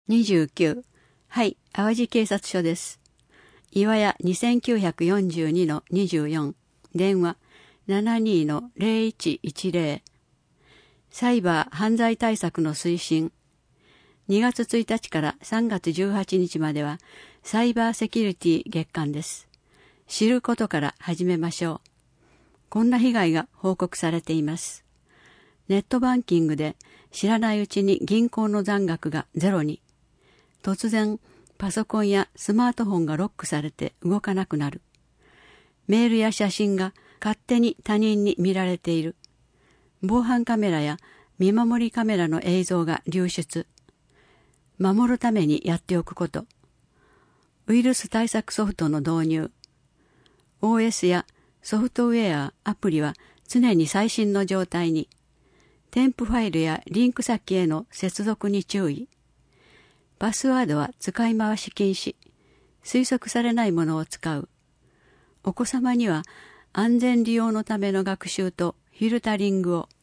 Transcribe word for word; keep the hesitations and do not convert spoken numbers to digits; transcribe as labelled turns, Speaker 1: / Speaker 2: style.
Speaker 1: にじゅうきゅう。はい、淡路警察署です。岩屋 にせんきゅうひゃくよんじゅうにのにじゅうよん。電話 ななにのゼロいちいちゼロ。サイバー犯罪対策の推進。にがつついたちからさんがつじゅうはちにちまではサイバーセキュリティ月間です。知ることから始めましょう。こんな被害が報告されています。ネットバンキングで知らないうちに銀行の残額がゼロに。突然、パソコンやスマートフォンがロックされて動かなくなる。メールや写真が勝手に他人に見られている。防犯カメラや見守りカメラの映像が流出。守るためにやっておくこと。ウイルス対策ソフトの導入。オーエス やソフトウェア、アプリは常に最新の状態に。添付ファイルやリンク先への接続に注意。パスワードは使い回し禁止。推測されないものを使う。お子様には安全利用のための学習とフィルタリングを。